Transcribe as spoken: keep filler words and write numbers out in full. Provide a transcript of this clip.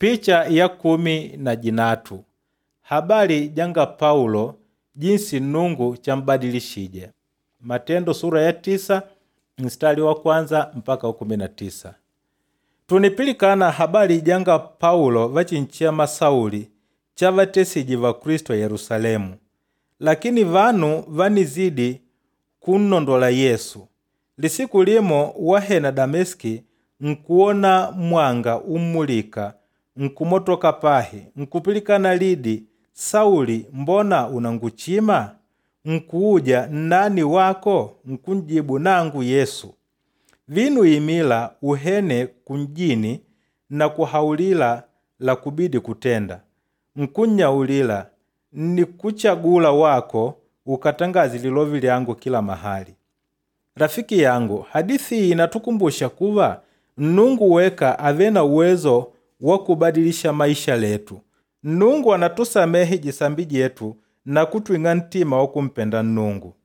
Picha ya kumi na jinatu. Habari janga Paulo jinsi Nungu chambadilishije. Matendo sura ya tisa mstari wa kwanza mpaka wa kumi na tisa. Tunipilikana habari janga Paulo vachinchema Sauli chavatesiji va Kristo Yerusalemu. Lakini vanu vanizidi kunondola Yesu. Lisiku limo wahena Dameski nkuona mwanga umulika nkumotoka pahi nkupilikana lidi, Sauli mbona unanguchima? Nkuuja nani wako? Nkunjibu nangu Yesu. Vinu imila uhene kunjini na kuhaulila la kubidi kutenda. Nkunyaulila ni kuchagula wako ukatangazi lilovi lyangu kila mahali. Rafiki yangu, hadithi inatukumbusha kuwa Nungu weka avena uwezo wa kubadilisha maisha letu. Nungu anatusamehe jisambi jetu na kutuinga ntima wa kumpenda Nungu.